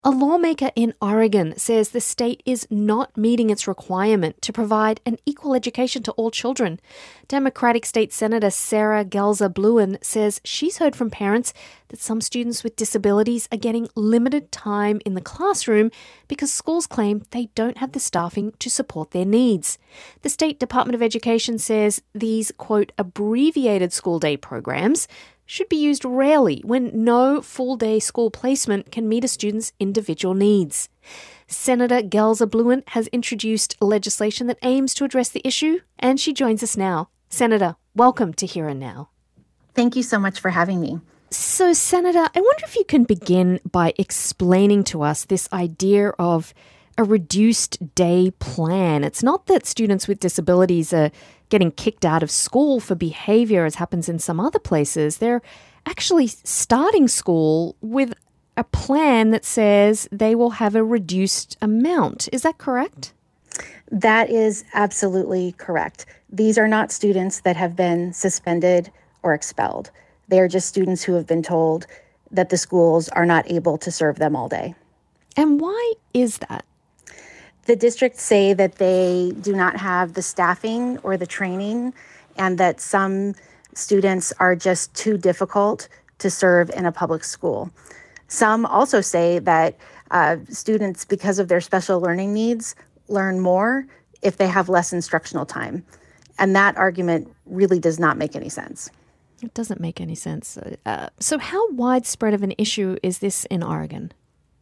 A lawmaker in Oregon says the state is not meeting its requirement to provide an equal education to all children. Democratic State Senator Sarah Gelzer-Bluin says she's heard from parents that some students with disabilities are getting limited time in the classroom because schools claim they don't have the staffing to support their needs. The State Department of Education says these, quote, abbreviated school day programs should be used rarely when no full-day school placement can meet a student's individual needs. Senator Gelzer-Bluin has introduced legislation that aims to address the issue, and she joins us now. Senator, welcome to Here and Now. Thank you so much for having me. So, Senator, I wonder if you can begin by explaining to us this idea of a reduced day plan. It's not that students with disabilities are getting kicked out of school for behaviour, as happens in some other places. They're actually starting school with a plan that says they will have a reduced amount. Is that correct? That is absolutely correct. These are not students that have been suspended or expelled. They are just students who have been told that the schools are not able to serve them all day. And why is that? The districts say that they do not have the staffing or the training, and that some students are just too difficult to serve in a public school. Some also say that students, because of their special learning needs, learn more if they have less instructional time. And that argument really does not make any sense. It doesn't make any sense. So how widespread of an issue is this in Oregon?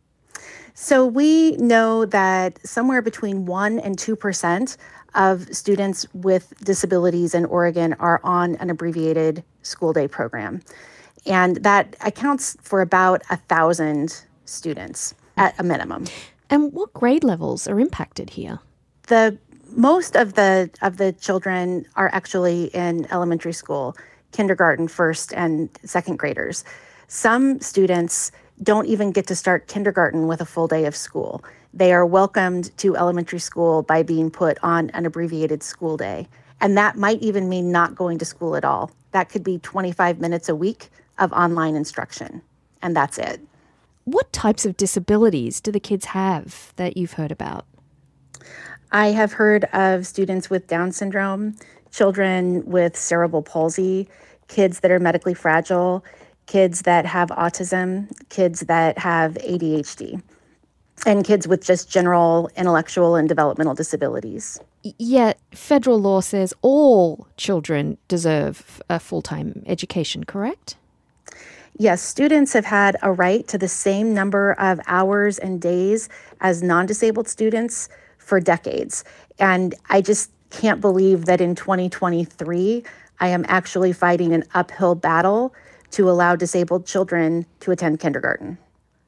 So we know that somewhere between 1% and 2% of students with disabilities in Oregon are on an abbreviated school day program. And that accounts for about 1,000 students at a minimum. And what grade levels are impacted here? Most of the children are actually in elementary school, kindergarten, first and second graders. Some students don't even get to start kindergarten with a full day of school. They are welcomed to elementary school by being put on an abbreviated school day. And that might even mean not going to school at all. That could be 25 minutes a week of online instruction, and that's it. What types of disabilities do the kids have that you've heard about? I have heard of students with Down syndrome, children with cerebral palsy, kids that are medically fragile, kids that have autism, kids that have ADHD, and kids with just general intellectual and developmental disabilities. Yet federal law says all children deserve a full-time education, correct? Yes, students have had a right to the same number of hours and days as non-disabled students for decades. And I just can't believe that in 2023, I am actually fighting an uphill battle to allow disabled children to attend kindergarten.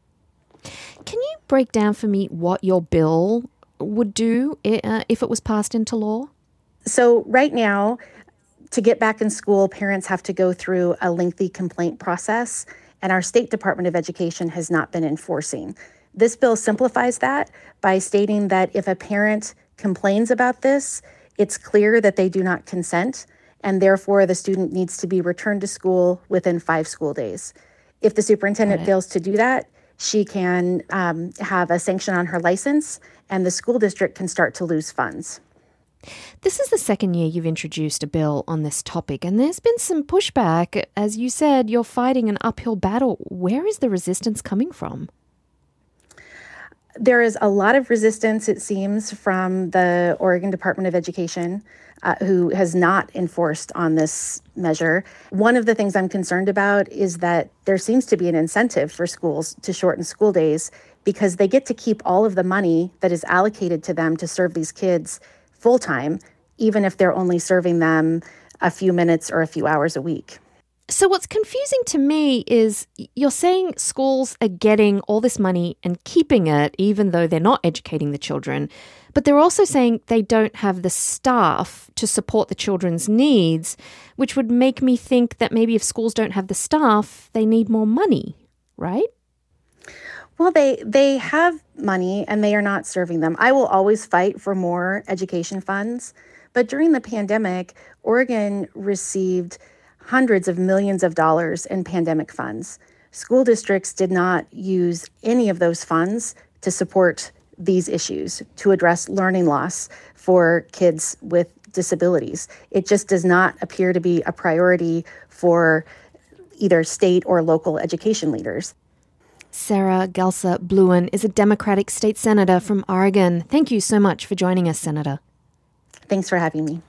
Can you break down for me what your bill would do if it was passed into law? So right now, to get back in school, parents have to go through a lengthy complaint process, and our State Department of Education has not been enforcing. This bill simplifies that by stating that if a parent complains about this, it's clear that they do not consent, and therefore the student needs to be returned to school within 5 school days. If the superintendent fails to do that, she can have a sanction on her license, and the school district can start to lose funds. This is the second year you've introduced a bill on this topic, and there's been some pushback. As you said, you're fighting an uphill battle. Where is the resistance coming from? There is a lot of resistance, it seems, from the Oregon Department of Education, who has not enforced on this measure. One of the things I'm concerned about is that there seems to be an incentive for schools to shorten school days because they get to keep all of the money that is allocated to them to serve these kids full-time, even if they're only serving them a few minutes or a few hours a week. So what's confusing to me is you're saying schools are getting all this money and keeping it even though they're not educating the children, but they're also saying they don't have the staff to support the children's needs, which would make me think that maybe if schools don't have the staff, they need more money, right? Well, they have money and they are not serving them. I will always fight for more education funds, but during the pandemic, Oregon received hundreds of millions of dollars in pandemic funds. School districts did not use any of those funds to support these issues, to address learning loss for kids with disabilities. It just does not appear to be a priority for either state or local education leaders. Sarah Gelser Bluin is a Democratic state senator from Oregon. Thank you so much for joining us, Senator. Thanks for having me.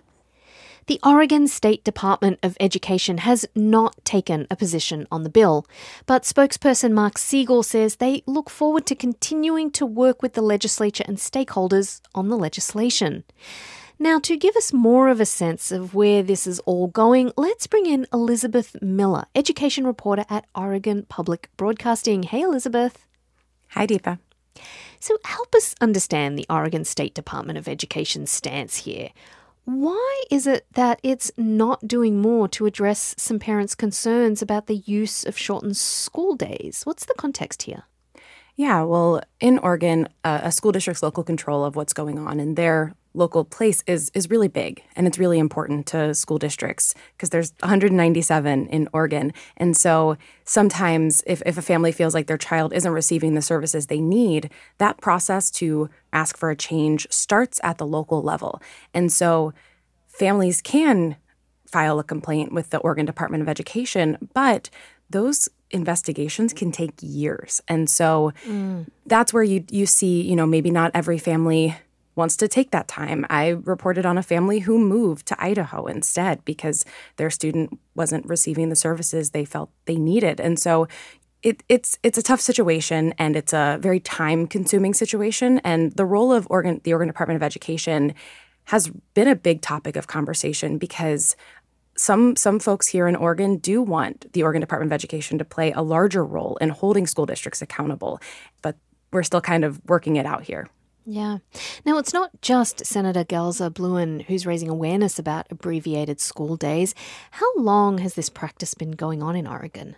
The Oregon State Department of Education has not taken a position on the bill, but spokesperson Mark Siegel says they look forward to continuing to work with the legislature and stakeholders on the legislation. Now, to give us more of a sense of where this is all going, let's bring in Elizabeth Miller, education reporter at Oregon Public Broadcasting. Hey, Elizabeth. Hi, Deepa. So help us understand the Oregon State Department of Education's stance here. Why is it that it's not doing more to address some parents' concerns about the use of shortened school days? What's the context here? Yeah, well, in Oregon, a school district's local control of what's going on in their local place is really big, and it's really important to school districts because there's 197 in Oregon. And so sometimes if a family feels like their child isn't receiving the services they need, that process to ask for a change starts at the local level. And so families can file a complaint with the Oregon Department of Education, but those investigations can take years. And so that's where you see, maybe not every family wants to take that time. I reported on a family who moved to Idaho instead because their student wasn't receiving the services they felt they needed. And so it's a tough situation, and it's a very time-consuming situation. And the role of the Oregon Department of Education has been a big topic of conversation because some folks here in Oregon do want the Oregon Department of Education to play a larger role in holding school districts accountable. But we're still kind of working it out here. Yeah. Now, it's not just Senator Gelser Bluin who's raising awareness about abbreviated school days. How long has this practice been going on in Oregon?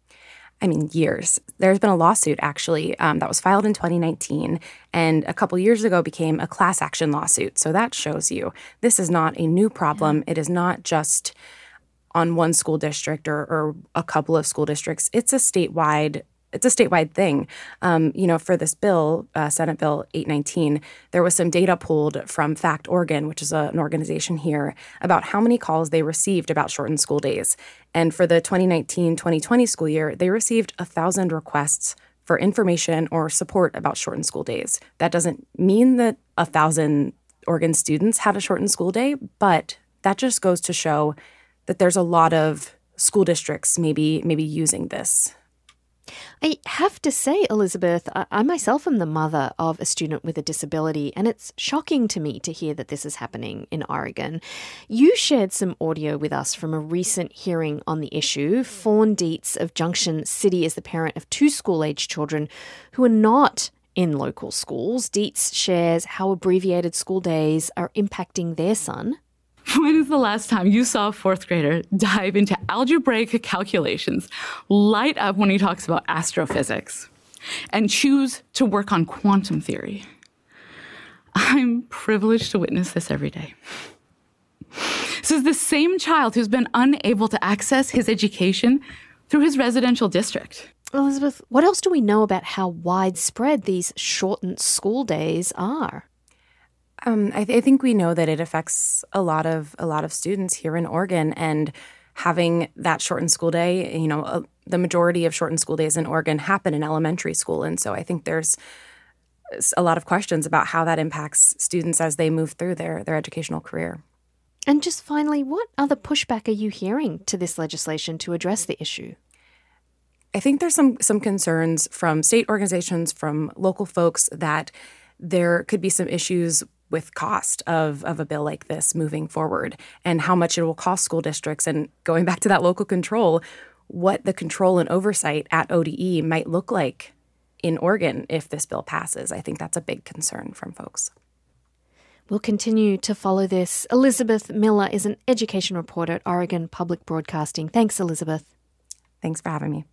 I mean, years. There's been a lawsuit, actually, that was filed in 2019, and a couple years ago became a class action lawsuit. So that shows you this is not a new problem. Yeah. It is not just on one school district or a couple of school districts. It's a statewide thing. For this bill, Senate Bill 819, there was some data pulled from Fact Oregon, which is an organization here, about how many calls they received about shortened school days. And for the 2019-2020 school year, they received 1,000 requests for information or support about shortened school days. That doesn't mean that 1,000 Oregon students had a shortened school day, but that just goes to show that there's a lot of school districts maybe using this. I have to say, Elizabeth, I myself am the mother of a student with a disability, and it's shocking to me to hear that this is happening in Oregon. You shared some audio with us from a recent hearing on the issue. Fawn Dietz of Junction City is the parent of 2 school-age children who are not in local schools. Dietz shares how abbreviated school days are impacting their son. When is the last time you saw a 4th grader dive into algebraic calculations, light up when he talks about astrophysics, and choose to work on quantum theory? I'm privileged to witness this every day. This is the same child who's been unable to access his education through his residential district. Elizabeth, what else do we know about how widespread these shortened school days are? I think we know that it affects a lot of students here in Oregon, and having that shortened school day, the majority of shortened school days in Oregon happen in elementary school. And so I think there's a lot of questions about how that impacts students as they move through their educational career. And just finally, what other pushback are you hearing to this legislation to address the issue? I think there's some concerns from state organizations, from local folks, that there could be some issues with cost of a bill like this moving forward and how much it will cost school districts. And going back to that local control, what the control and oversight at ODE might look like in Oregon if this bill passes. I think that's a big concern from folks. We'll continue to follow this. Elizabeth Miller is an education reporter at Oregon Public Broadcasting. Thanks, Elizabeth. Thanks for having me.